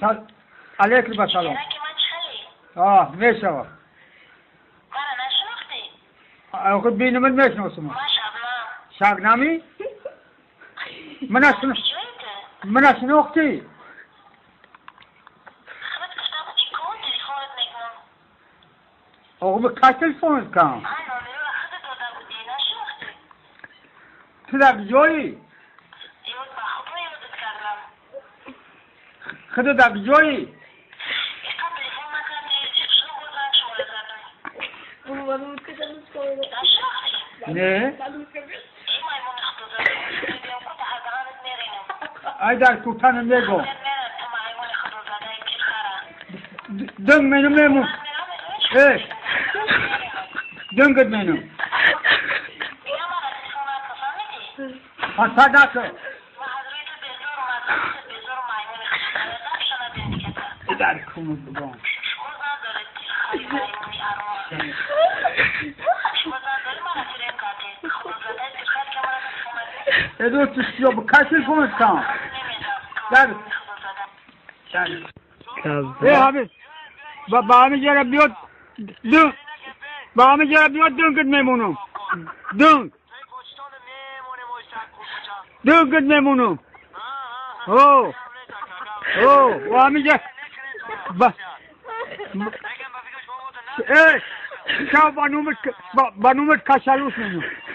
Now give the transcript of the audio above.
علیکم السلام. میشوه. خود بینم من میشناسم. شبنمی؟ من شناختی. آقا به که تلفون کن؟ تو در جایی؟ خود در جایی؟ نه؟ ای در کوتن میگو دنگ منو میمون دنگت منو صدقه در کمون بگم ادو تشتیو بکشی کنید کن در حبیب با همه جره بیاد دنگ با همه جره بیاد دنگت میمونم دنگت میمونم و همه جره شاو بانومت کشلوش میمونم